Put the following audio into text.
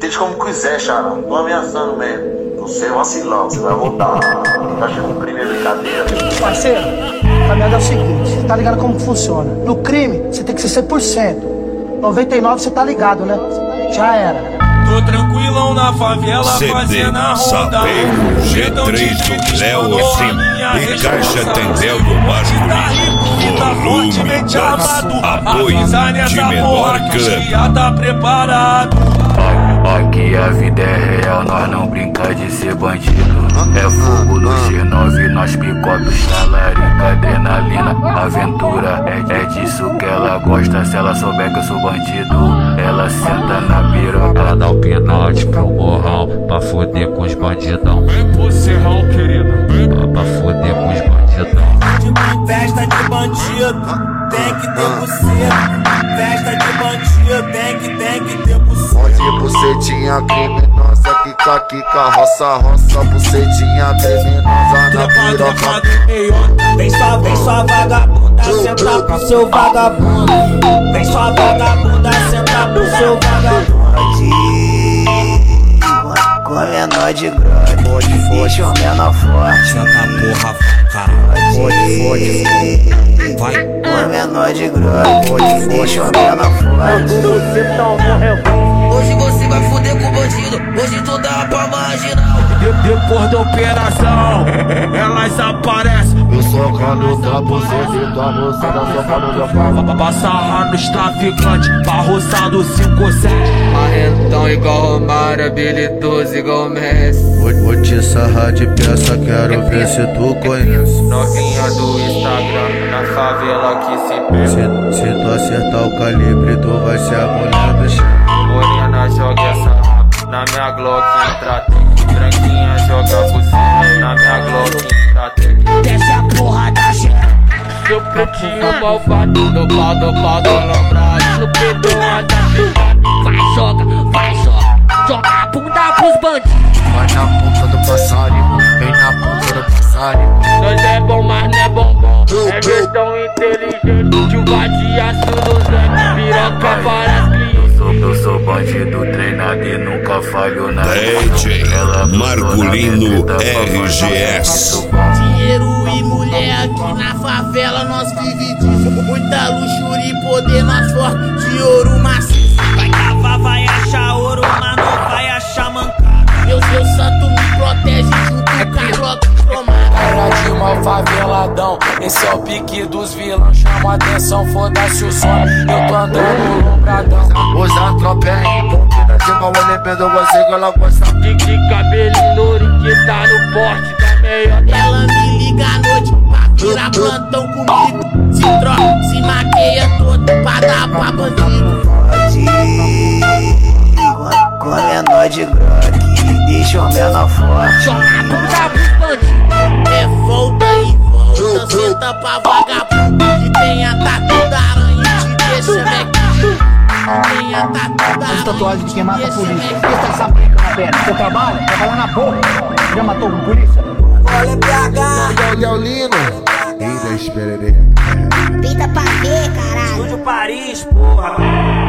Entende como quiser, Xará. Não tô ameaçando mesmo. Você é vacilão, você vai voltar. Tá achando crime é brincadeira. Parceiro, a merda é o seguinte, você tá ligado como que funciona. No crime, você tem que ser 100%. 99% você tá ligado, né? Já era. Tô tranquilão na favela, fazendo a ronda. G3 do Léo Osim e Caixa Tendel do Marco Volume 2. Apoio de Menor Clã. Tá preparado. Aqui a vida é real, nós não brinca de ser bandido. É fogo no G9, nós picota, talarica, adrenalina, aventura. É disso que ela gosta, se ela souber que eu sou bandido. Ela senta na piroca, ela dá o pinote pro morrão, pra foder com os bandidão. Vem pro serrão, querida. Pra foder com os bandidão. Festa de bandido, tem que ter buceta. Festa de bandido, tem que ter buceta. Onde bucetinha criminosa, quica, roça, bucetinha criminosa na piroca. Vem sua vagabunda, senta pro seu vagabundo. Vem sua vagabunda, senta pro seu vagabundo. Com menor de grande, deixa o menor forte. Senta porra, caralho. Vai. Com menor de grande, deixa o menor forte. Hoje você vai foder com o bandido, hoje tu dá pra marginal. Depois da operação, elas aparecem. Eu socando da buceta, a moçada socando da fama. Passa raro nos traficantes, barroçado 5-7. Marrentão igual Romário, habilidoso igual Messi. Vou te sarrar de peça, quero ver se tu conhece. Novinha do Instagram, na favela que se pega. Se tu acertar o calibre, tu vai ser a mulher do chão. Morena joga essa rapa, na minha Glock entra tem. Branquinha joga você, na minha Glock entra tem. Desce a porra da xereca. Seu pretinho malvado, no pau do alambrado. No peito anda pegado. Vai joga a bunda pros bandidos. Vai na ponta do passarinho, vem na ponta do passarinho. Nós é bom, mas não é bombom. É versão inteligente, chuva de aço no Zé. Piroca para as clientes. Eu sou bandido treinado e nunca falho na DJ Marculino RGS. Dinheiro e mulher aqui na favela nós vive disso. Muita luxúria e poder nós forte de ouro maciço. Vai cavar, vai achar ouro, mas não vai achar mancada. Meu santo me protege junto com a Glock cromada. Era de mal faveladão, esse é o pique dos vilões. Chama atenção, foda-se o som. Eu tô andando lombradão. Usa tropa em bombina de mal elemento, você que ela gosta. De cabelo louro que tá no porte da melhor. Ela me liga à noite pra virar plantão comigo. Se troca, se maqueia todo pra dar pra bandido. Com menor de grande, deixa o menor forte. Joga a bunda pros bandidos. É volta e volta, senta pra vagabundo. Que tenha tatu da aranha e te deixa mequinho. Que tenha tatu da aranha. As tatuagens de quem mata a polícia. Por que você tá essa brinca na perna? Você trabalha na porra. Já matou com polícia? Olha PH. Leolino, e da espererê. Pinta pra ver, caralho. Estúdio Paris, porra.